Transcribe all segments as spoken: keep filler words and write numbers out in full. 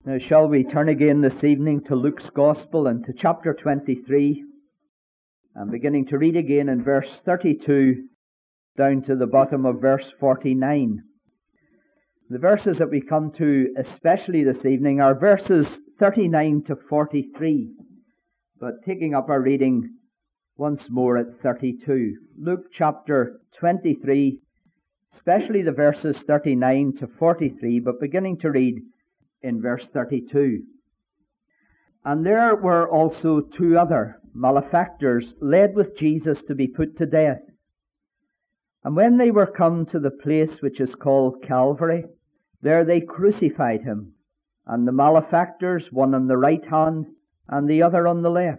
Now, shall we turn again this evening to Luke's Gospel and to chapter twenty-three, and beginning to read again in verse thirty-two down to the bottom of verse forty-nine. The verses that we come to especially this evening are verses thirty-nine to forty-three, but taking up our reading once more at thirty-two. Luke chapter twenty-three, especially the verses thirty-nine to forty-three, but beginning to read in verse thirty-two. And there were also two other malefactors led with Jesus to be put to death. And when they were come to the place which is called Calvary, there they crucified him, and the malefactors, one on the right hand and the other on the left.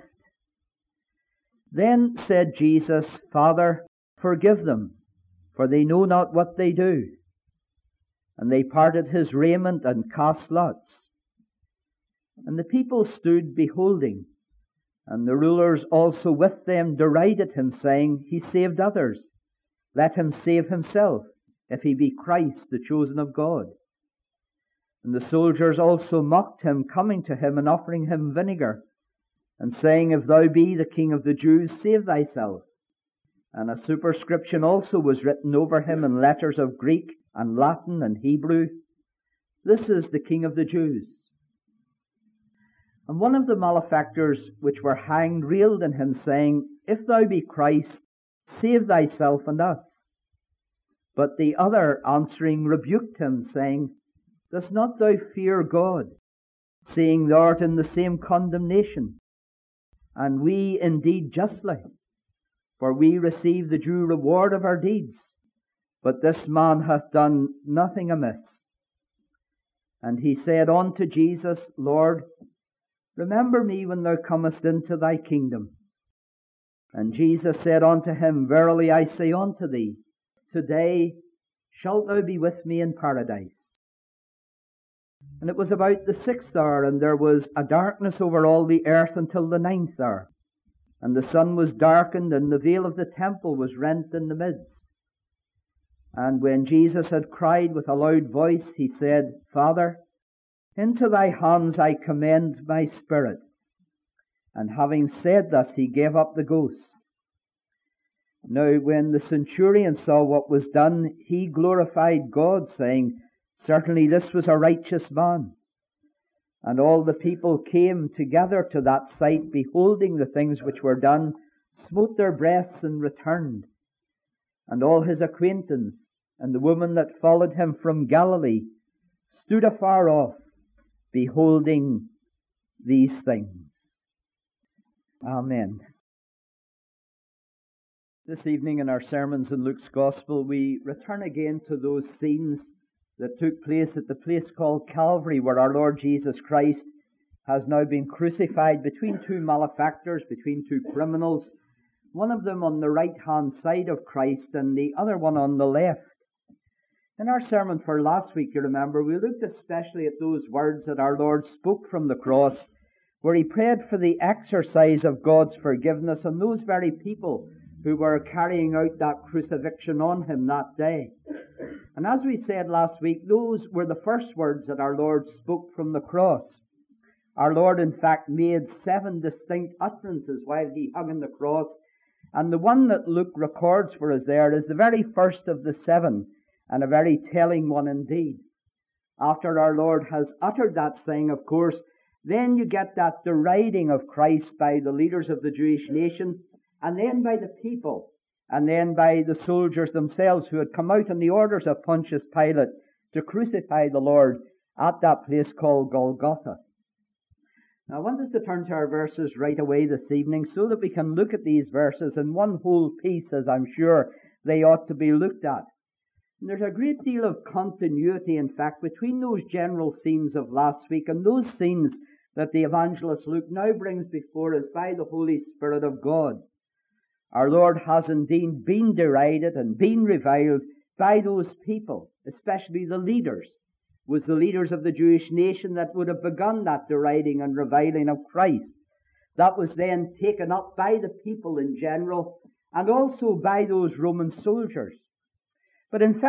Then said Jesus, Father, forgive them, for they know not what they do. And they parted his raiment and cast lots. And the people stood beholding, and the rulers also with them derided him, saying, He saved others. Let him save himself, if he be Christ, the chosen of God. And the soldiers also mocked him, coming to him and offering him vinegar, and saying, If thou be the King of the Jews, save thyself. And a superscription also was written over him in letters of Greek and Latin and Hebrew, This is the King of the Jews. And one of the malefactors which were hanged railed on him, saying, If thou be Christ, save thyself and us. But the other answering rebuked him, saying, Dost not thou fear God, seeing thou art in the same condemnation? And we indeed justly, for we receive the due reward of our deeds. But this man hath done nothing amiss. And he said unto Jesus, Lord, remember me when thou comest into thy kingdom. And Jesus said unto him, Verily I say unto thee, today shalt thou be with me in paradise. And it was about the sixth hour, and there was a darkness over all the earth until the ninth hour. And the sun was darkened, and the veil of the temple was rent in the midst. And when Jesus had cried with a loud voice, he said, Father, into thy hands I commend my spirit. And having said thus, he gave up the ghost. Now when the centurion saw what was done, he glorified God, saying, Certainly this was a righteous man. And all the people came together to that sight, beholding the things which were done, smote their breasts and returned. And all his acquaintance, and the woman that followed him from Galilee, stood afar off, beholding these things. Amen. This evening in our sermons in Luke's Gospel, we return again to those scenes that took place at the place called Calvary, where our Lord Jesus Christ has now been crucified between two malefactors, between two criminals, one of them on the right-hand side of Christ and the other one on the left. In our sermon for last week, you remember, we looked especially at those words that our Lord spoke from the cross, where he prayed for the exercise of God's forgiveness on those very people who were carrying out that crucifixion on him that day. And as we said last week, those were the first words that our Lord spoke from the cross. Our Lord, in fact, made seven distinct utterances while he hung on the cross, and the one that Luke records for us there is the very first of the seven, and a very telling one indeed. After our Lord has uttered that saying, of course, then you get that deriding of Christ by the leaders of the Jewish nation, and then by the people, and then by the soldiers themselves who had come out on the orders of Pontius Pilate to crucify the Lord at that place called Golgotha. Now I want us to turn to our verses right away this evening so that we can look at these verses in one whole piece, as I'm sure they ought to be looked at. And there's a great deal of continuity, in fact, between those general scenes of last week and those scenes that the evangelist Luke now brings before us by the Holy Spirit of God. Our Lord has indeed been derided and been reviled by those people, especially the leaders. It was the leaders of the Jewish nation that would have begun that deriding and reviling of Christ. That was then taken up by the people in general and also by those Roman soldiers. But in fact,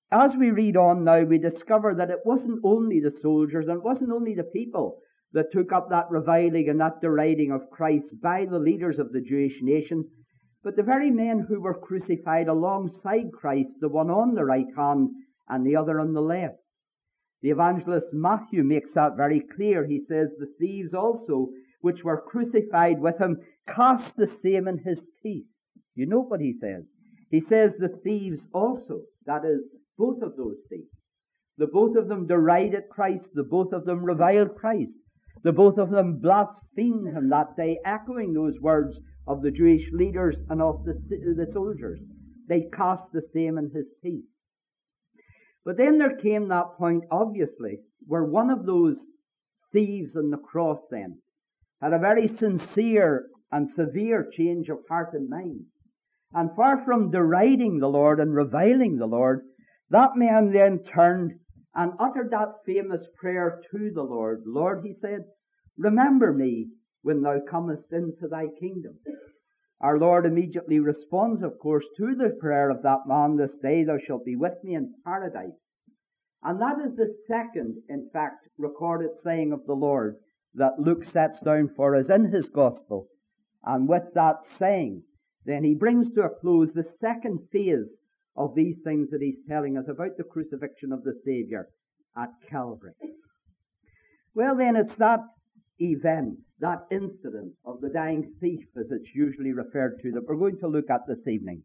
as we read on now, we discover that it wasn't only the soldiers and it wasn't only the people that took up that reviling and that deriding of Christ by the leaders of the Jewish nation, but the very men who were crucified alongside Christ, the one on the right hand and the other on the left. The evangelist Matthew makes that very clear. He says, the thieves also, which were crucified with him, cast the same in his teeth. You know what he says? He says the thieves also, that is, both of those thieves. The both of them derided Christ, the both of them reviled Christ. The both of them blasphemed him that day, echoing those words of the Jewish leaders and of the, the soldiers. They cast the same in his teeth. But then there came that point, obviously, where one of those thieves on the cross then had a very sincere and severe change of heart and mind. And far from deriding the Lord and reviling the Lord, that man then turned and uttered that famous prayer to the Lord. Lord, he said, remember me when thou comest into thy kingdom. Our Lord immediately responds, of course, to the prayer of that man, this day thou shalt be with me in paradise. And that is the second, in fact, recorded saying of the Lord that Luke sets down for us in his gospel. And with that saying, then he brings to a close the second phase of these things that he's telling us about the crucifixion of the Savior at Calvary. Well, then, it's that event, that incident of the dying thief, as it's usually referred to, that we're going to look at this evening.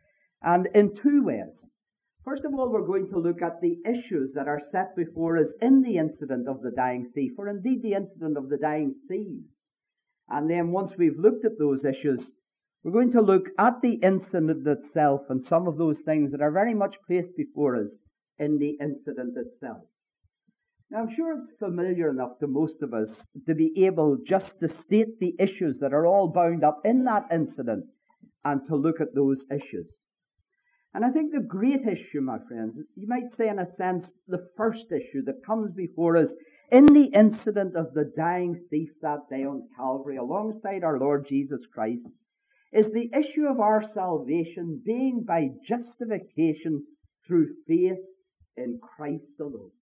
And in two ways. First of all, we're going to look at the issues that are set before us in the incident of the dying thief, or indeed the incident of the dying thieves. And then once we've looked at those issues, we're going to look at the incident itself and some of those things that are very much placed before us in the incident itself. Now, I'm sure it's familiar enough to most of us to be able just to state the issues that are all bound up in that incident and to look at those issues. And I think the great issue, my friends, you might say in a sense the first issue that comes before us in the incident of the dying thief that day on Calvary alongside our Lord Jesus Christ, is the issue of our salvation being by justification through faith in Christ alone.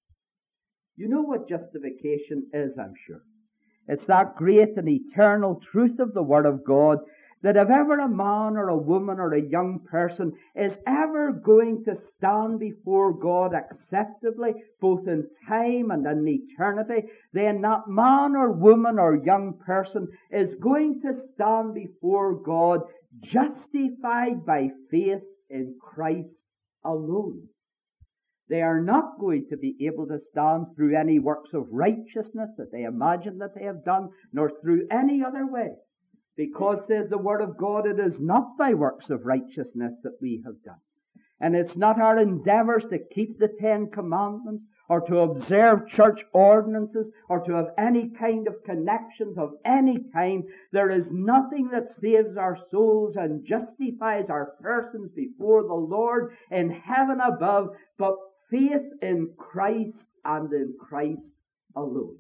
You know what justification is, I'm sure. It's that great and eternal truth of the Word of God that if ever a man or a woman or a young person is ever going to stand before God acceptably, both in time and in eternity, then that man or woman or young person is going to stand before God justified by faith in Christ alone. They are not going to be able to stand through any works of righteousness that they imagine that they have done, nor through any other way. Because, says the Word of God, it is not by works of righteousness that we have done. And it's not our endeavors to keep the Ten Commandments, or to observe church ordinances, or to have any kind of connections of any kind. There is nothing that saves our souls and justifies our persons before the Lord in heaven above, but faith in Christ and in Christ alone.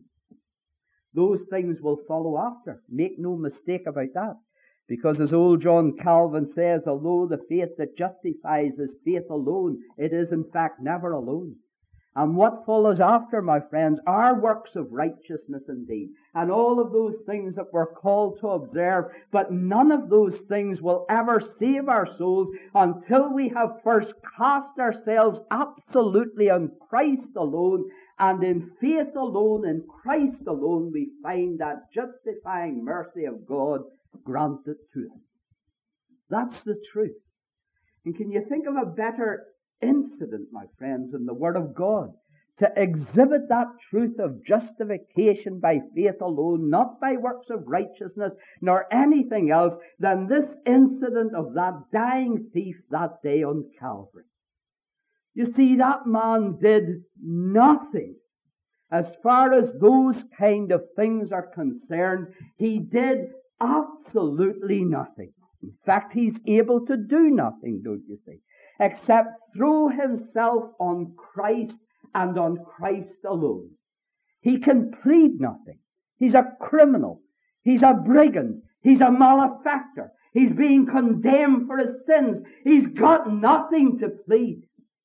Those things will follow after. Make no mistake about that. Because as old John Calvin says, although the faith that justifies is faith alone, it is in fact never alone. And what follows after, my friends, are works of righteousness indeed. And all of those things that we're called to observe. But none of those things will ever save our souls until we have first cast ourselves absolutely on Christ alone. And in faith alone, in Christ alone, we find that justifying mercy of God granted to us. That's the truth. And can you think of a better incident, my friends, in the Word of God to exhibit that truth of justification by faith alone, not by works of righteousness, nor anything else, than this incident of that dying thief that day on Calvary? You see, that man did nothing. As far as those kind of things are concerned, he did absolutely nothing. In fact, he's able to do nothing, don't you see, except throw himself on Christ and on Christ alone. He can plead nothing. He's a criminal. He's a brigand. He's a malefactor. He's being condemned for his sins. He's got nothing to plead.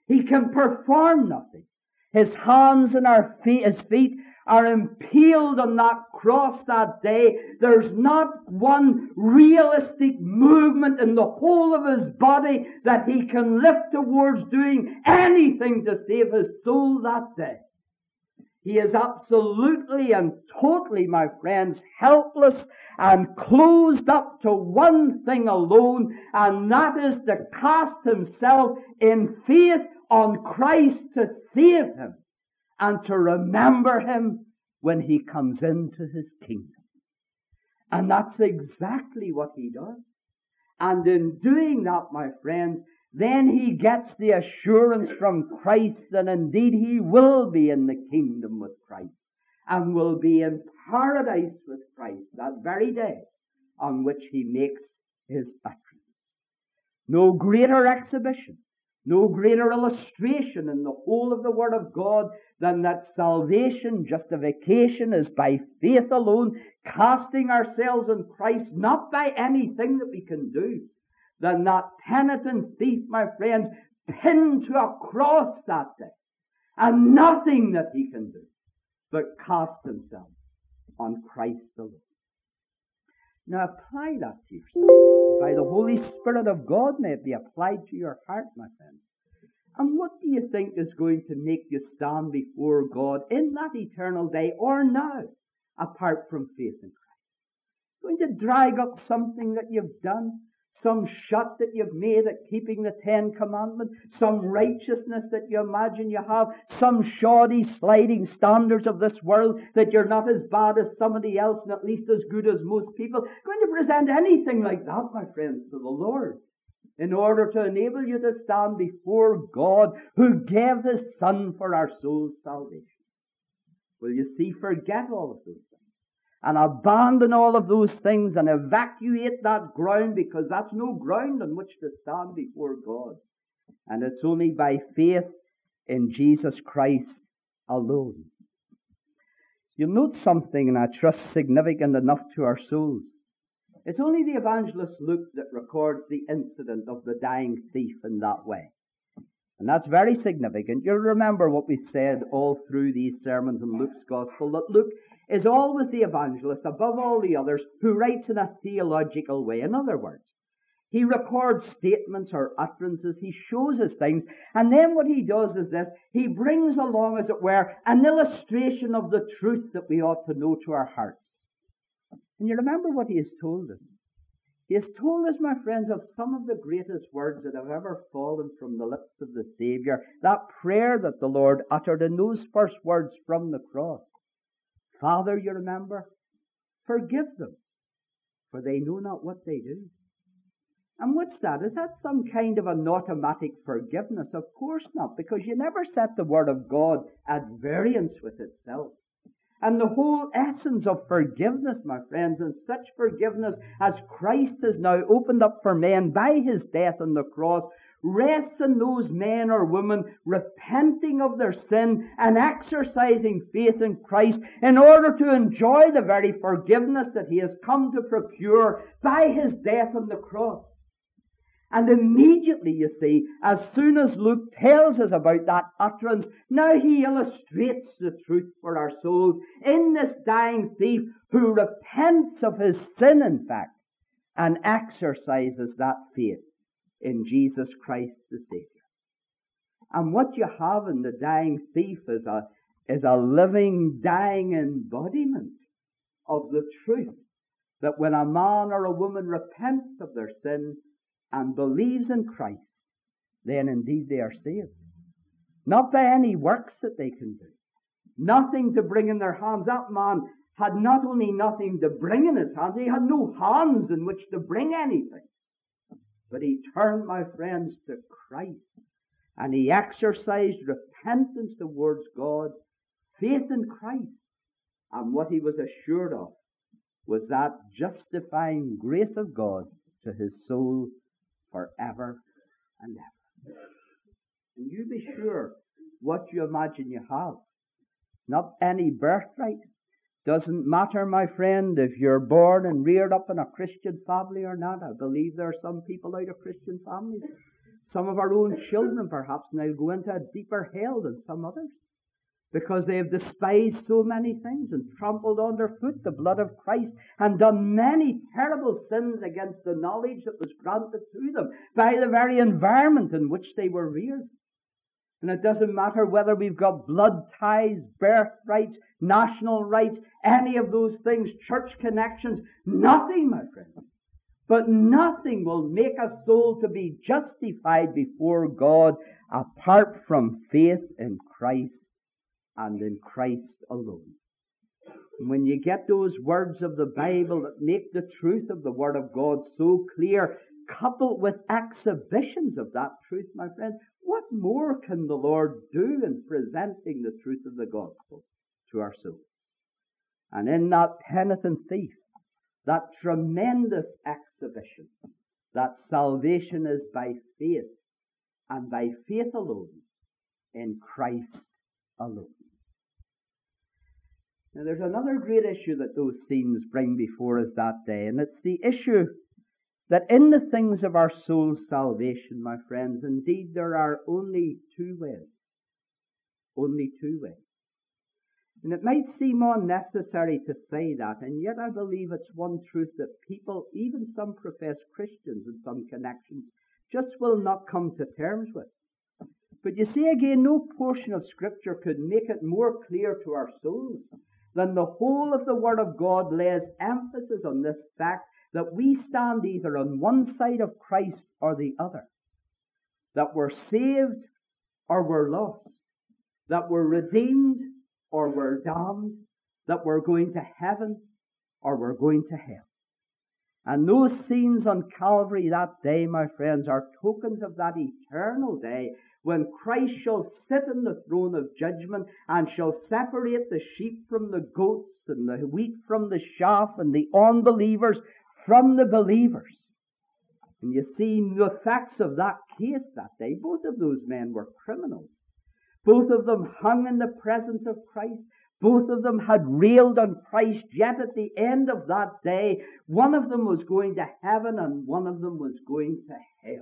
He can perform nothing. His hands and our feet, his feet are impaled on that cross that day. There's not one realistic movement in the whole of his body that he can lift towards doing anything to save his soul that day. He is absolutely and totally, my friends, helpless and closed up to one thing alone, and that is to cast himself in faith on Christ to save him and to remember him when he comes into his kingdom. And that's exactly what he does. And in doing that, my friends, then he gets the assurance from Christ that indeed he will be in the kingdom with Christ and will be in paradise with Christ that very day on which he makes his utterance. No greater exhibition, no greater illustration in the whole of the Word of God than that salvation, justification is by faith alone, casting ourselves on Christ, not by anything that we can do. Than that penitent thief, my friends, pinned to a cross that day, and nothing that he can do but cast himself on Christ alone. Now apply that to yourself. By the Holy Spirit of God may it be applied to your heart, my friends. And what do you think is going to make you stand before God in that eternal day or now, apart from faith in Christ? Going to drag up something that you've done? Some shot that you've made at keeping the Ten Commandments, some righteousness that you imagine you have, some shoddy sliding standards of this world that you're not as bad as somebody else and at least as good as most people. Going to present anything like that, my friends, to the Lord in order to enable you to stand before God who gave his Son for our soul's salvation. Will you see, forget all of those things and abandon all of those things and evacuate that ground, because that's no ground on which to stand before God. And it's only by faith in Jesus Christ alone. You'll note something, and I trust significant enough to our souls. It's only the evangelist Luke that records the incident of the dying thief in that way. And that's very significant. You'll remember what we said all through these sermons in Luke's Gospel, that Luke is always the evangelist, above all the others, who writes in a theological way. In other words, he records statements or utterances, he shows us things, and then what he does is this: he brings along, as it were, an illustration of the truth that we ought to know to our hearts. And you remember what he has told us. He has told us, my friends, of some of the greatest words that have ever fallen from the lips of the Savior. That prayer that the Lord uttered in those first words from the cross. Father, you remember, forgive them, for they know not what they do. And what's that? Is that some kind of an automatic forgiveness? Of course not, because you never set the Word of God at variance with itself. And the whole essence of forgiveness, my friends, and such forgiveness as Christ has now opened up for men by his death on the cross, rests in those men or women repenting of their sin and exercising faith in Christ in order to enjoy the very forgiveness that he has come to procure by his death on the cross. And immediately, you see, as soon as Luke tells us about that utterance, now he illustrates the truth for our souls in this dying thief who repents of his sin, in fact, and exercises that faith in Jesus Christ the Savior. And what you have in the dying thief is a, is a living, dying embodiment of the truth that when a man or a woman repents of their sin and believes in Christ, then indeed they are saved. Not by any works that they can do. Nothing to bring in their hands. That man had not only nothing to bring in his hands, he had no hands in which to bring anything. But he turned, my friends, to Christ. And he exercised repentance towards God, faith in Christ. And what he was assured of was that justifying grace of God to his soul forever and ever. And you be sure what you imagine you have. Not any birthright. Doesn't matter, my friend, if you're born and reared up in a Christian family or not. I believe there are some people out of Christian families. Some of our own children, perhaps, and they'll go into a deeper hell than some others, because they have despised so many things and trampled underfoot the blood of Christ and done many terrible sins against the knowledge that was granted to them by the very environment in which they were reared. And it doesn't matter whether we've got blood ties, birth rights, national rights, any of those things, church connections, nothing, my friends. But nothing will make a soul to be justified before God apart from faith in Christ and in Christ alone. And when you get those words of the Bible that make the truth of the Word of God so clear, coupled with exhibitions of that truth, my friends, what more can the Lord do in presenting the truth of the gospel to our souls? And in that penitent thief, that tremendous exhibition, that salvation is by faith, and by faith alone, in Christ alone. Now there's another great issue that those scenes bring before us that day, and it's the issue that in the things of our soul's salvation, my friends, indeed there are only two ways. Only two ways. And it might seem unnecessary to say that, and yet I believe it's one truth that people, even some professed Christians in some connections, just will not come to terms with. But you see, again, no portion of Scripture could make it more clear to our souls than the whole of the Word of God lays emphasis on this fact that we stand either on one side of Christ or the other, that we're saved or we're lost, that we're redeemed or we're damned, that we're going to heaven or we're going to hell. And those scenes on Calvary that day, my friends, are tokens of that eternal day when Christ shall sit on the throne of judgment and shall separate the sheep from the goats and the wheat from the chaff and the unbelievers from the believers. And you see the effects of that case that day. Both of those men were criminals. Both of them hung in the presence of Christ. Both of them had railed on Christ, yet at the end of that day, one of them was going to heaven and one of them was going to hell.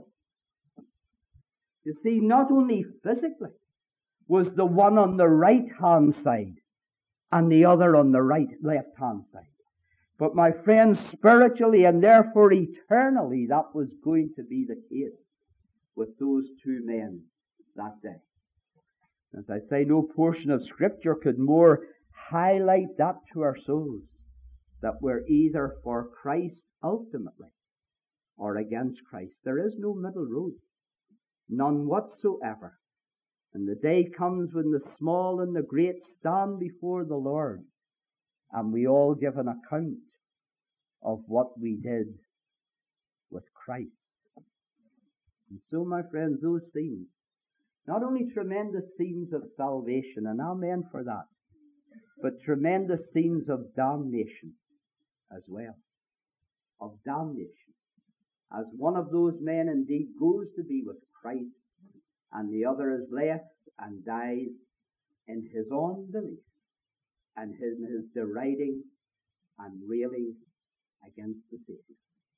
You see, not only physically was the one on the right-hand side and the other on the right left-hand side, but my friends, spiritually and therefore eternally, that was going to be the case with those two men that day. As I say, no portion of Scripture could more highlight that to our souls, that we're either for Christ ultimately or against Christ. There is no middle road, none whatsoever. And the day comes when the small and the great stand before the Lord, and we all give an account of what we did with Christ. And so, my friends, those scenes, not only tremendous scenes of salvation, and amen for that, but tremendous scenes of damnation as well. Of damnation. As one of those men indeed goes to be with Christ, and the other is left and dies in his unbelief and in his deriding and railing against the Savior.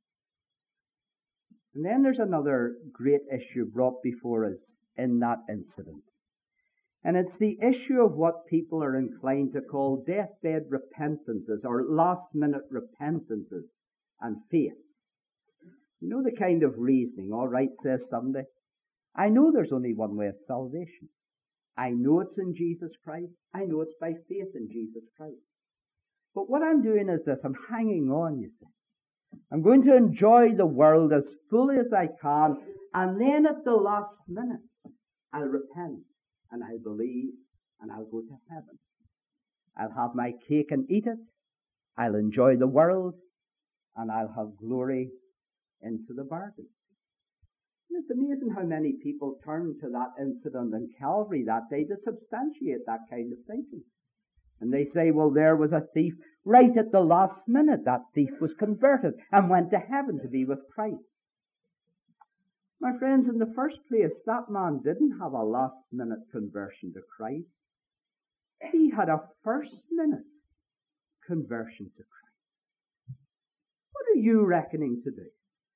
And then there's another great issue brought before us in that incident. And it's the issue of what people are inclined to call deathbed repentances or last-minute repentances and faith. You know the kind of reasoning, all right, says somebody, I know there's only one way of salvation. I know it's in Jesus Christ. I know it's by faith in Jesus Christ. But what I'm doing is this, I'm hanging on, you see. I'm going to enjoy the world as fully as I can, and then at the last minute, I'll repent, and I'll believe, and I'll go to heaven. I'll have my cake and eat it. I'll enjoy the world, and I'll have glory into the bargain. It's amazing how many people turn to that incident in Calvary that day to substantiate that kind of thinking. And they say, well, there was a thief right at the last minute. That thief was converted and went to heaven to be with Christ. My friends, in the first place, that man didn't have a last-minute conversion to Christ. He had a first-minute conversion to Christ. What are you reckoning to do?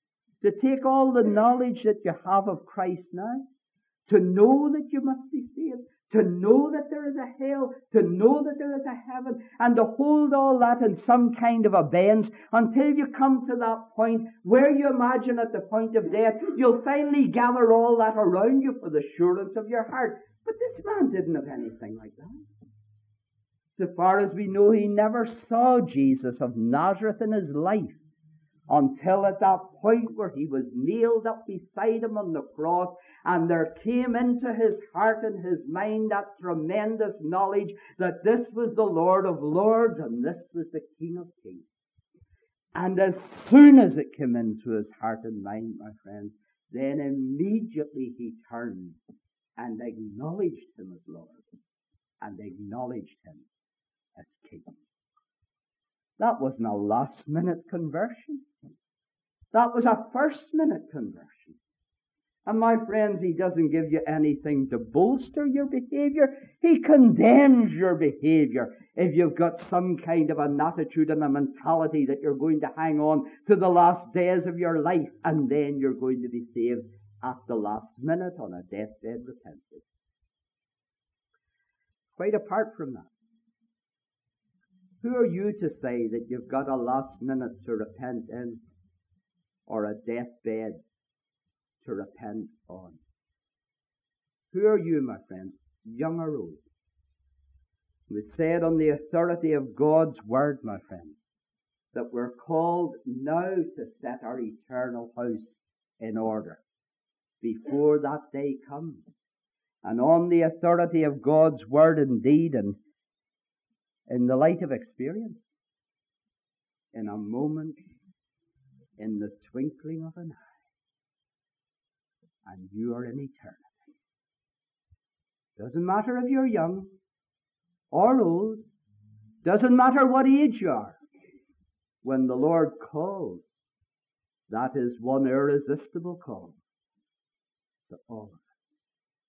to take all the knowledge that you have of Christ now, to know that you must be saved, to know that there is a hell, to know that there is a heaven, and to hold all that in some kind of abeyance until you come to that point where you imagine at the point of death, you'll finally gather all that around you for the assurance of your heart. But this man didn't have anything like that. So far as we know, he never saw Jesus of Nazareth in his life until at that point where he was nailed up beside him on the cross, and there came into his heart and his mind that tremendous knowledge that this was the Lord of Lords and this was the King of Kings. And as soon as it came into his heart and mind, my friends, then immediately he turned and acknowledged him as Lord and acknowledged him as King. That wasn't a last-minute conversion. That was a first-minute conversion. And my friends, he doesn't give you anything to bolster your behavior. He condemns your behavior if you've got some kind of an attitude and a mentality that you're going to hang on to the last days of your life, and then you're going to be saved at the last minute on a deathbed repenting. Quite apart from that, who are you to say that you've got a last minute to repent in or a deathbed to repent on? Who are you, my friends, young or old? We said on the authority of God's word, my friends, that we're called now to set our eternal house in order before that day comes. And on the authority of God's word indeed, and in the light of experience, in a moment, in the twinkling of an eye, and you are in eternity. Doesn't matter if you're young or old, doesn't matter what age you are. When the Lord calls, that is one irresistible call to all of us.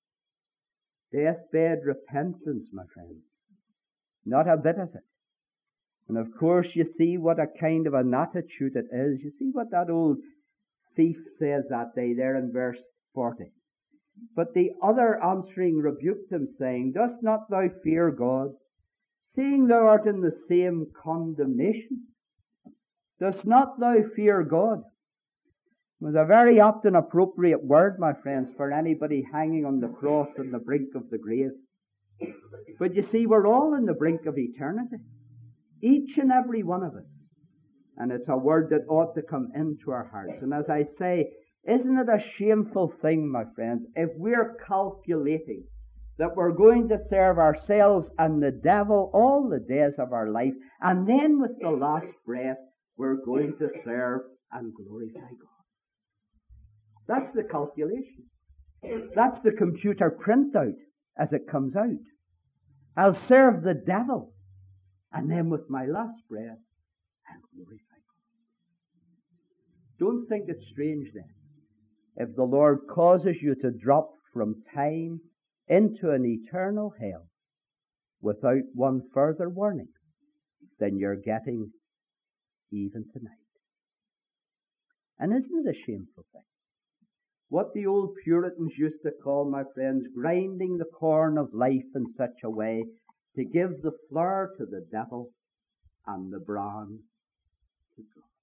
Deathbed repentance, my friends. Not a bit of it. And of course, you see what a kind of an attitude it is. You see what that old thief says that day there in verse forty. But the other answering rebuked him, saying, Dost not thou fear God, seeing thou art in the same condemnation? Dost not thou fear God? It was a very apt and appropriate word, my friends, for anybody hanging on the cross on the brink of the grave. But you see, we're all in the brink of eternity. Each and every one of us. And it's a word that ought to come into our hearts. And as I say, isn't it a shameful thing, my friends, if we're calculating that we're going to serve ourselves and the devil all the days of our life, and then with the last breath, we're going to serve and glorify God. That's the calculation. That's the computer printout as it comes out. I'll serve the devil, and then with my last breath, I'll glorify God. Don't think it's strange then, if the Lord causes you to drop from time into an eternal hell without one further warning than you're getting even tonight. And isn't it a shameful thing? What the old Puritans used to call, my friends, grinding the corn of life in such a way to give the flour to the devil and the bran to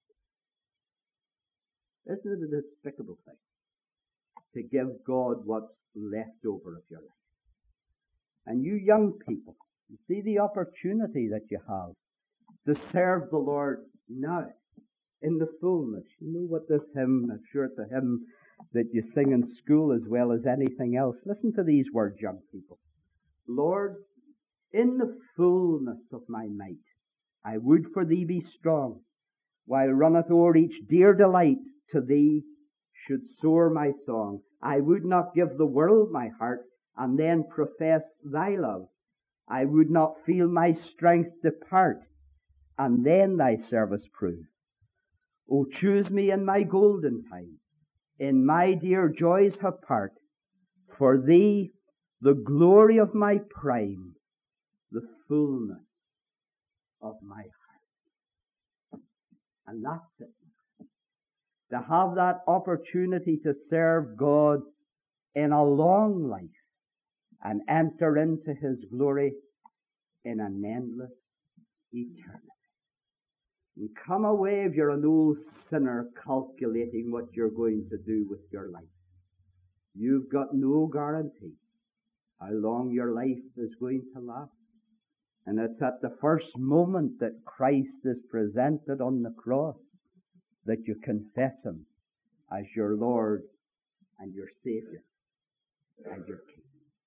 God. Isn't it a despicable thing to give God what's left over of your life? And you young people, you see the opportunity that you have to serve the Lord now in the fullness. You know what this hymn, I'm sure it's a hymn that you sing in school as well as anything else. Listen to these words, young people. Lord, in the fullness of my might, I would for thee be strong, while runneth o'er each dear delight, to thee should soar my song. I would not give the world my heart, and then profess thy love. I would not feel my strength depart, and then thy service prove. O choose me in my golden time, in my dear joys have part, for thee the glory of my prime, the fullness of my heart. And that's it. to have that opportunity to serve God in a long life and enter into his glory in an endless eternity. And come away if you're an old sinner calculating what you're going to do with your life. You've got no guarantee how long your life is going to last. And it's at the first moment that Christ is presented on the cross that you confess him as your Lord and your Savior and your King.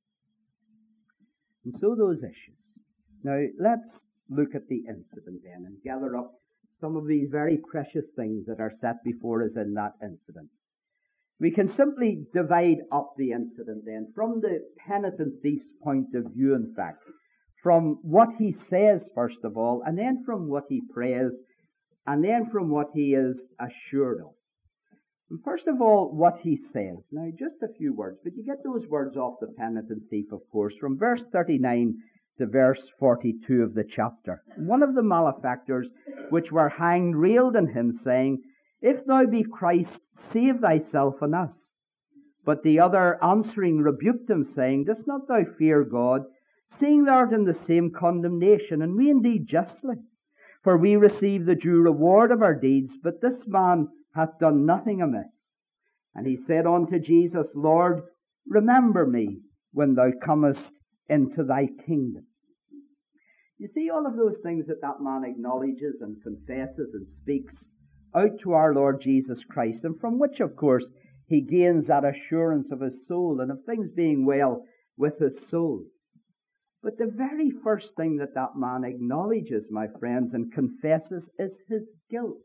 And so those issues. Now let's look at the incident then and gather up some of these very precious things that are set before us in that incident. We can simply divide up the incident then from the penitent thief's point of view, in fact, from what he says first of all, and then from what he prays, and then from what he is assured of. And first of all, what he says. Now, just a few words, but you get those words off the penitent thief, of course, from verse thirty-nine to verse forty-two of the chapter. One of the malefactors which were hanged railed on him, saying, If thou be Christ, save thyself and us. But the other answering rebuked him, saying, Dost not thou fear God, seeing thou art in the same condemnation, and we indeed justly? For we receive the due reward of our deeds, but this man hath done nothing amiss. And he said unto Jesus, Lord, remember me when thou comest into thy kingdom. You see, all of those things that that man acknowledges and confesses and speaks out to our Lord Jesus Christ, and from which, of course, he gains that assurance of his soul and of things being well with his soul. But the very first thing that that man acknowledges, my friends, and confesses is his guilt.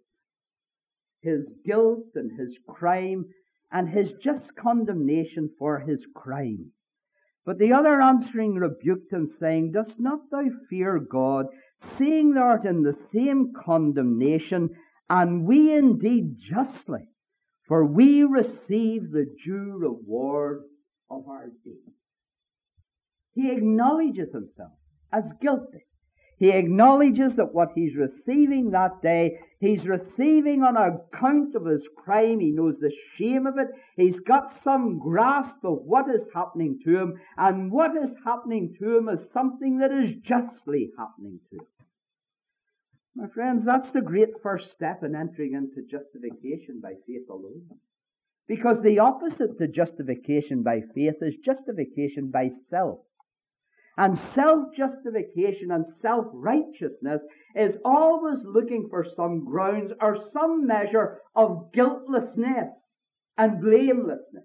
His guilt and his crime and his just condemnation for his crime. But the other answering rebuked him, saying, Dost not thou fear God, seeing thou art in the same condemnation, and we indeed justly, for we receive the due reward of our deeds. He acknowledges himself as guilty. He acknowledges that what he's receiving that day, he's receiving on account of his crime. He knows the shame of it. He's got some grasp of what is happening to him, and what is happening to him is something that is justly happening to him. My friends, that's the great first step in entering into justification by faith alone. Because the opposite to justification by faith is justification by self. And self-justification and self-righteousness is always looking for some grounds or some measure of guiltlessness and blamelessness.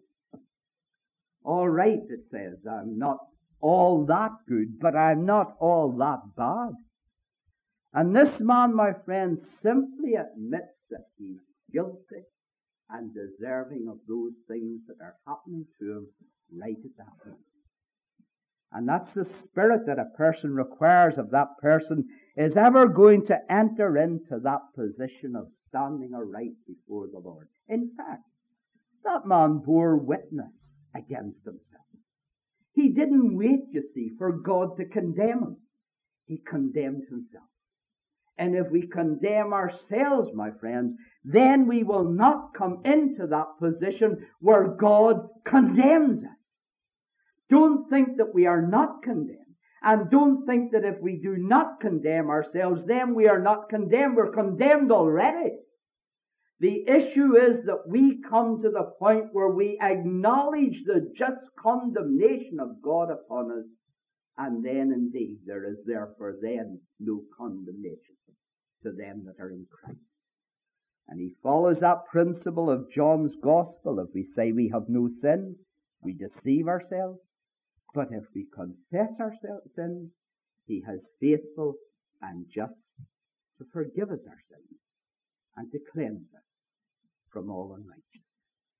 All right, it says, I'm not all that good, but I'm not all that bad. And this man, my friends, simply admits that he's guilty and deserving of those things that are happening to him right at that moment. And that's the spirit that a person requires of that person is ever going to enter into that position of standing aright before the Lord. In fact, that man bore witness against himself. He didn't wait, you see, for God to condemn him. He condemned himself. And if we condemn ourselves, my friends, then we will not come into that position where God condemns us. Don't think that we are not condemned. And don't think that if we do not condemn ourselves, then we are not condemned. We're condemned already. The issue is that we come to the point where we acknowledge the just condemnation of God upon us, and then indeed there is therefore then no condemnation to them that are in Christ. And he follows that principle of John's Gospel. If we say we have no sin, we deceive ourselves. But if we confess our sins, he is faithful and just to forgive us our sins and to cleanse us from all unrighteousness.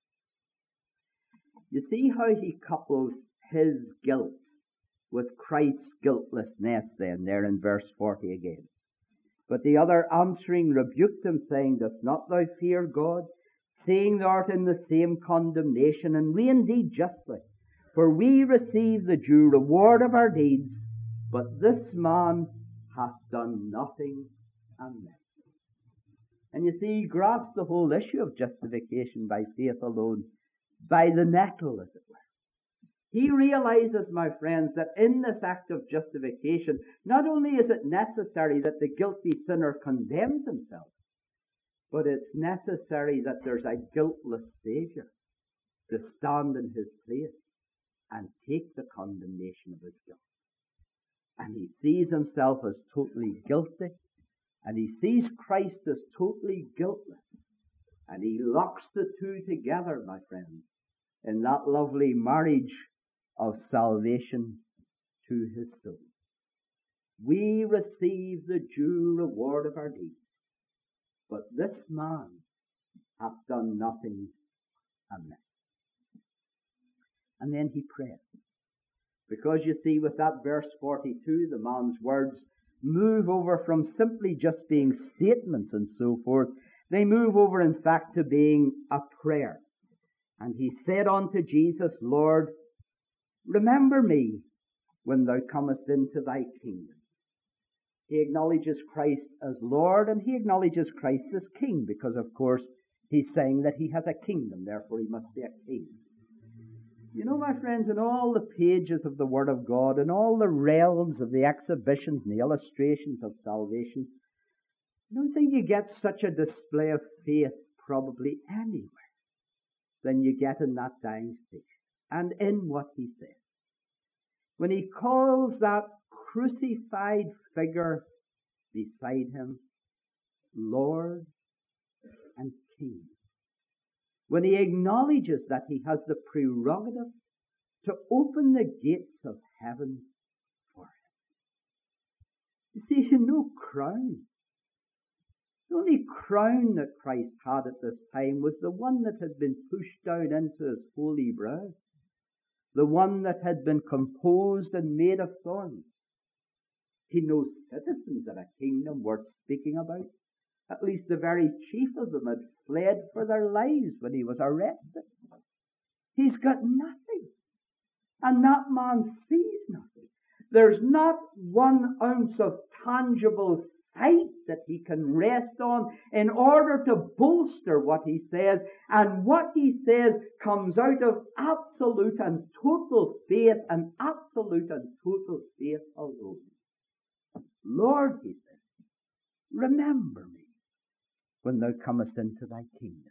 You see how he couples his guilt with Christ's guiltlessness then, there in verse forty again. But the other answering rebuked him, saying, Dost not thou fear God, seeing thou art in the same condemnation, and we indeed justly? For we receive the due reward of our deeds, but this man hath done nothing amiss. And you see, he grasped the whole issue of justification by faith alone, by the nettle, as it were. He realizes, my friends, that in this act of justification, not only is it necessary that the guilty sinner condemns himself, but it's necessary that there's a guiltless Savior to stand in his place and take the condemnation of his guilt. And he sees himself as totally guilty, and he sees Christ as totally guiltless, and he locks the two together, my friends, in that lovely marriage of salvation to his soul. We receive the due reward of our deeds, but this man hath done nothing amiss. And then he prays. Because you see, with that verse forty-two, the man's words move over from simply just being statements and so forth. They move over, in fact, to being a prayer. And he said unto Jesus, Lord, remember me when thou comest into thy kingdom. He acknowledges Christ as Lord, and he acknowledges Christ as King, because, of course, he's saying that he has a kingdom, therefore he must be a king. You know, my friends, in all the pages of the Word of God, in all the realms of the exhibitions and the illustrations of salvation, I don't think you get such a display of faith probably anywhere than you get in that dying figure and in what he says. When he calls that crucified figure beside him Lord and King. When he acknowledges that he has the prerogative to open the gates of heaven for him. You see, no crown. The only crown that Christ had at this time was the one that had been pushed down into his holy brow, the one that had been composed and made of thorns. He knows citizens of a kingdom worth speaking about. At least the very chief of them had fled for their lives when he was arrested. He's got nothing. And that man sees nothing. There's not one ounce of tangible sight that he can rest on in order to bolster what he says. And what he says comes out of absolute and total faith, and absolute and total faith alone. Lord, he says, remember me when thou comest into thy kingdom.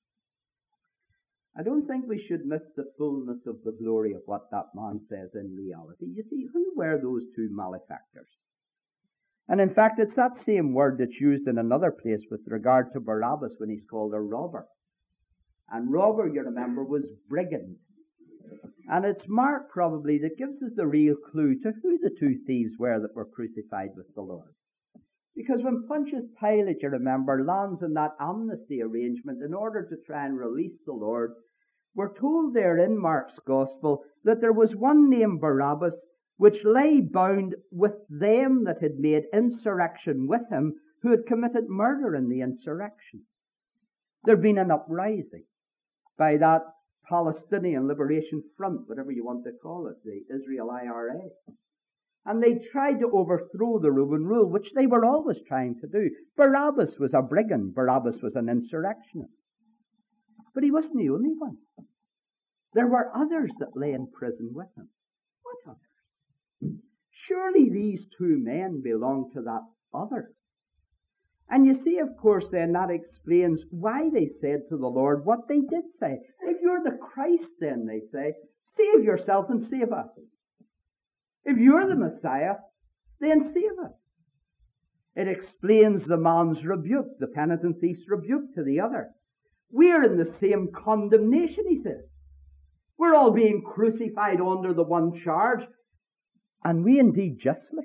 I don't think we should miss the fullness of the glory of what that man says in reality. You see, who were those two malefactors? And in fact, it's that same word that's used in another place with regard to Barabbas when he's called a robber. And robber, you remember, was brigand. And it's Mark probably that gives us the real clue to who the two thieves were that were crucified with the Lord. Because when Pontius Pilate, you remember, lands in that amnesty arrangement in order to try and release the Lord, we're told there in Mark's Gospel that there was one named Barabbas which lay bound with them that had made insurrection with him, who had committed murder in the insurrection. There'd been an uprising by that Palestinian Liberation Front, whatever you want to call it, the Israel I R A. And they tried to overthrow the Roman rule, which they were always trying to do. Barabbas was a brigand. Barabbas was an insurrectionist. But he wasn't the only one. There were others that lay in prison with him. What others? Surely these two men belong to that other. And you see, of course, then that explains why they said to the Lord what they did say. If you're the Christ, then, they say, save yourself and save us. If you're the Messiah, then save us. It explains the man's rebuke, the penitent thief's rebuke to the other. We're in the same condemnation, he says. We're all being crucified under the one charge, and we indeed justly.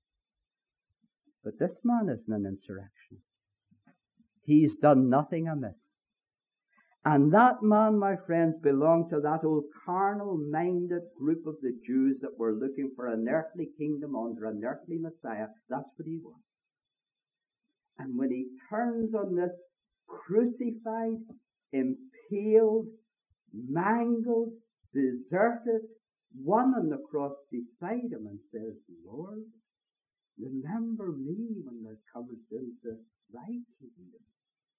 But this man isn't an insurrectionist. He's done nothing amiss. And that man, my friends, belonged to that old carnal-minded group of the Jews that were looking for an earthly kingdom under an earthly Messiah. That's what he was. And when he turns on this crucified, impaled, mangled, deserted one on the cross beside him and says, Lord, remember me when thou comest into thy kingdom.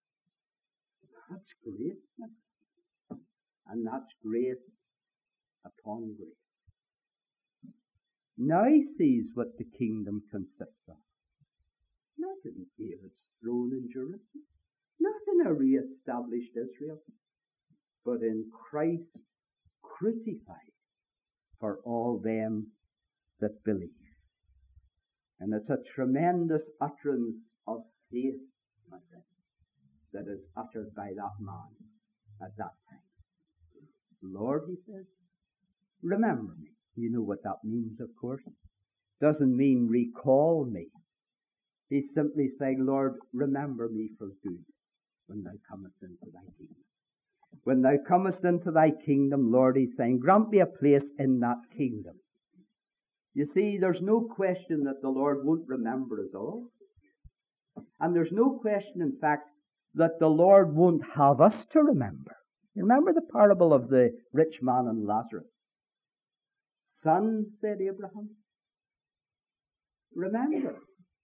That's grace, man. And that's grace upon grace. Now he sees what the kingdom consists of. Not in David's throne in Jerusalem, not in a re-established Israel, but in Christ crucified for all them that believe. And it's a tremendous utterance of faith, my friend, that is uttered by that man at that time. Lord, he says, remember me. You know what that means, of course. Doesn't mean recall me. He's simply saying, Lord, remember me for good when thou comest into thy kingdom. When thou comest into thy kingdom, Lord, he's saying, grant me a place in that kingdom. You see, there's no question that the Lord won't remember us all. And there's no question, in fact, that the Lord won't have us to remember. You remember the parable of the rich man and Lazarus? Son, said Abraham, remember.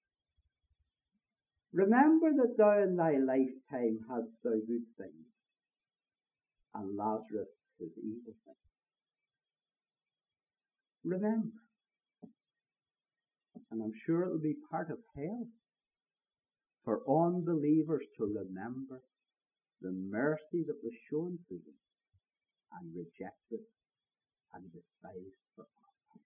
Remember that thou in thy lifetime hadst thou good things, and Lazarus his evil things. Remember. And I'm sure it'll be part of hell for unbelievers to remember the mercy that was shown to them and rejected and despised for all.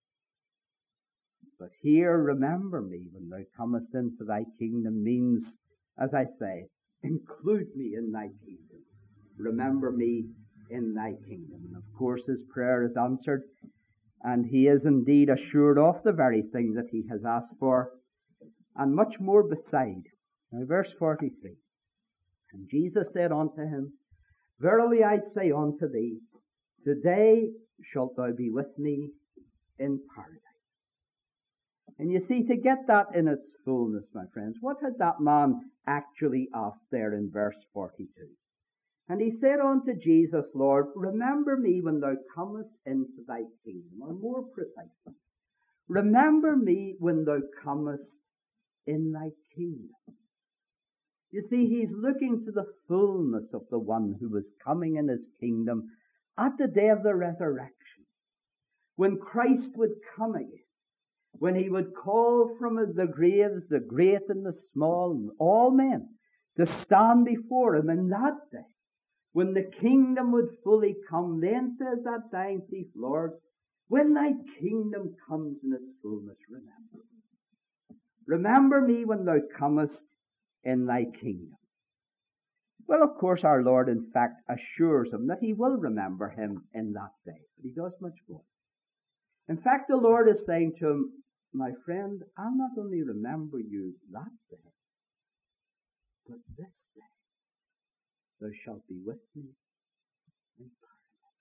But here, remember me when thou comest into thy kingdom means, as I say, include me in thy kingdom. Remember me in thy kingdom. And of course his prayer is answered, and he is indeed assured of the very thing that he has asked for, and much more beside. Now verse forty-three. And Jesus said unto him, verily I say unto thee, today shalt thou be with me in paradise. And you see, to get that in its fullness, my friends, what had that man actually asked there in verse forty-two? And he said unto Jesus, Lord, remember me when thou comest into thy kingdom. Or more precisely, remember me when thou comest in thy kingdom. You see, he's looking to the fullness of the one who was coming in his kingdom at the day of the resurrection, when Christ would come again, when he would call from the graves the great and the small, and all men, to stand before him in that day. When the kingdom would fully come, then says that dying thief, Lord, when thy kingdom comes in its fullness, remember me. Remember me when thou comest in thy kingdom. Well, of course, our Lord, in fact, assures him that he will remember him in that day. But he does much more. In fact, the Lord is saying to him, my friend, I'll not only remember you that day, but this day. Thou shalt be with me in paradise.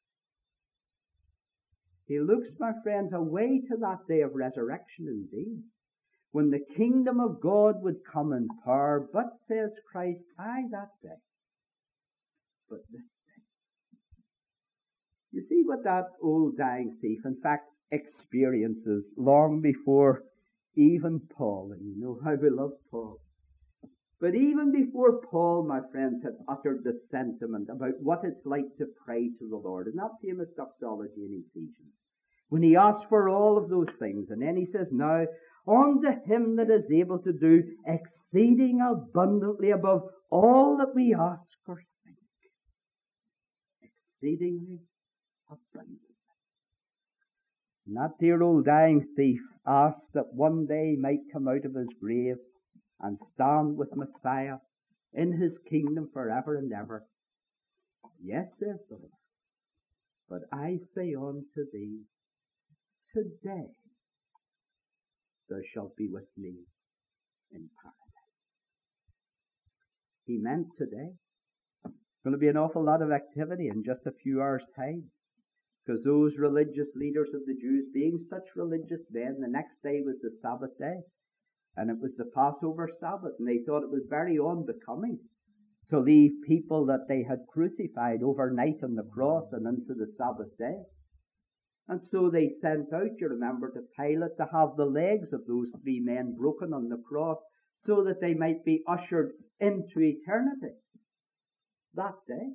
He looks, my friends, away to that day of resurrection indeed, when the kingdom of God would come in power, but, says Christ, aye, that day, but this day. You see what that old dying thief, in fact, experiences long before even Paul, and you know how we love Paul. But even before Paul, my friends, had uttered the sentiment about what it's like to pray to the Lord, in that famous doxology in Ephesians, when he asked for all of those things, and then he says, now, unto him that is able to do exceeding abundantly above all that we ask or think. Exceedingly abundantly. And that dear old dying thief asked that one day he might come out of his grave and stand with Messiah in his kingdom forever and ever. Yes, says the Lord, but I say unto thee, today thou shalt be with me in paradise. He meant today. There's going to be an awful lot of activity in just a few hours' time, because those religious leaders of the Jews, being such religious men, the next day was the Sabbath day. And it was the Passover Sabbath, and they thought it was very unbecoming to leave people that they had crucified overnight on the cross and into the Sabbath day. And so they sent out, you remember, to Pilate to have the legs of those three men broken on the cross so that they might be ushered into eternity. that day.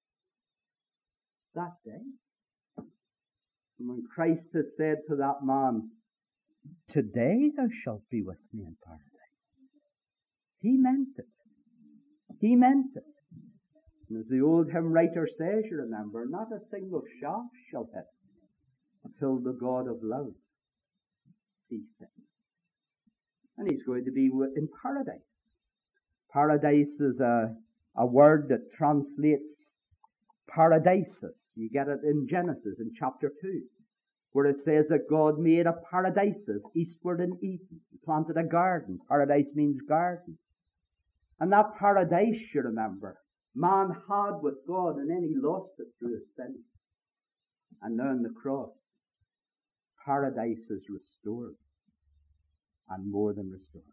That day. And when Christ has said to that man, today thou shalt be with me in paradise, he meant it. He meant it. And as the old hymn writer says, you remember, not a single shaft shall hit until the God of love see fit. And he's going to be in paradise. Paradise is a, a word that translates paradises. You get it in Genesis in chapter two, where it says that God made a paradises eastward in Eden. He planted a garden. Paradise means garden. And that paradise, you remember, man had with God, and then he lost it through his sin. And now on the cross, paradise is restored, and more than restored.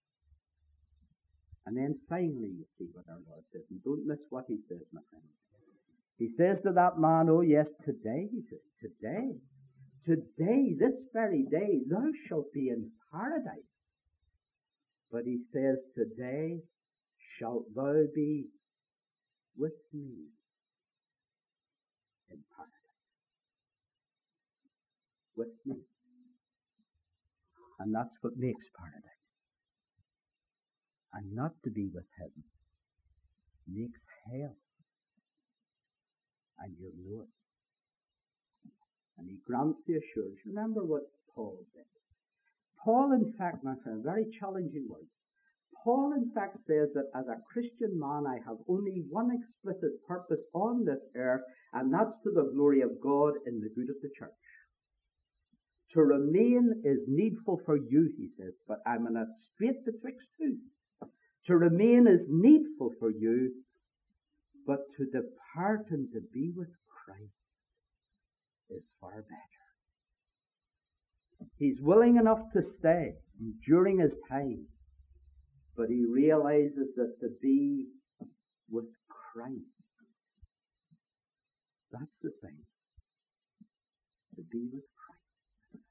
And then finally you see what our Lord says. And don't miss what he says, my friends. He says to that man, oh yes, today, he says, today, today, this very day, thou shalt be in paradise. But he says, today shalt thou be with me in paradise. With me. And that's what makes paradise. And not to be with him makes hell. And you'll know it. And he grants the assurance. Remember what Paul said. Paul, in fact, my friend, very challenging word. Paul, in fact, says that as a Christian man, I have only one explicit purpose on this earth, and that's to the glory of God in the good of the church. To remain is needful for you, he says, but I'm in a strait betwixt two. To remain is needful for you, but to depart and to be with Christ is far better. He's willing enough to stay during his time, but he realizes that to be with Christ, that's the thing. To be with Christ.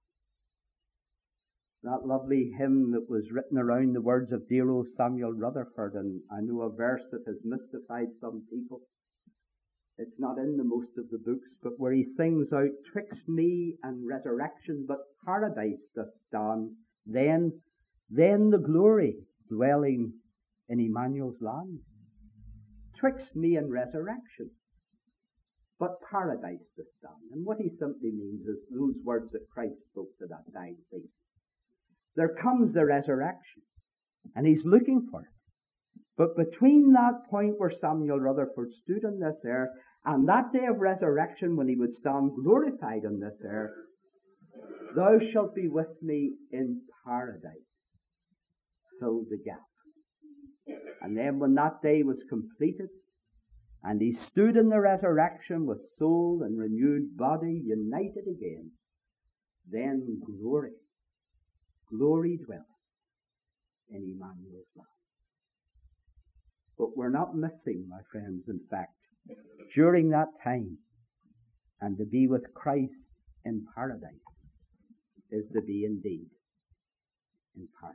That lovely hymn that was written around the words of dear old Samuel Rutherford, and I know a verse that has mystified some people. It's not in the most of the books, but where he sings out, twixt me and resurrection, but paradise doth stand, then, then the glory dwelling in Emmanuel's land. Twixt me and resurrection, but paradise doth stand. And what he simply means is those words that Christ spoke to that dying thief. There comes the resurrection, and he's looking for it. But between that point where Samuel Rutherford stood on this earth and that day of resurrection when he would stand glorified on this earth, thou shalt be with me in paradise. Fill the gap. And then when that day was completed, and he stood in the resurrection with soul and renewed body united again, then glory, glory dwelleth in Emmanuel's land. But we're not missing, my friends, in fact, during that time, and to be with Christ in paradise is to be indeed in paradise.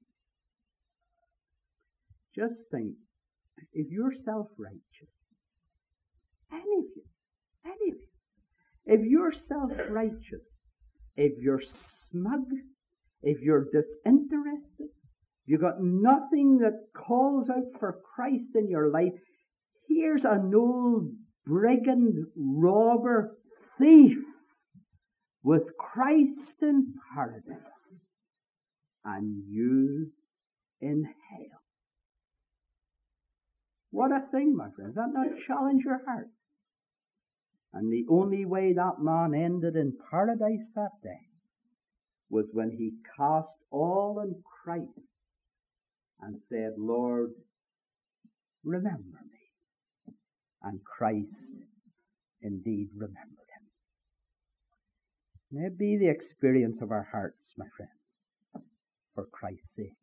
Just think, if you're self-righteous, any of you, any of you, if you're self-righteous, if you're smug, if you're disinterested, you've got nothing that calls out for Christ in your life, here's an old brigand, robber, thief with Christ in paradise and you in hell. What a thing, my friends. Does that not challenge your heart? And the only way that man ended in paradise that day was when he cast all on Christ and said, Lord, remember me. And Christ indeed remembered him. May it be the experience of our hearts, my friends, for Christ's sake.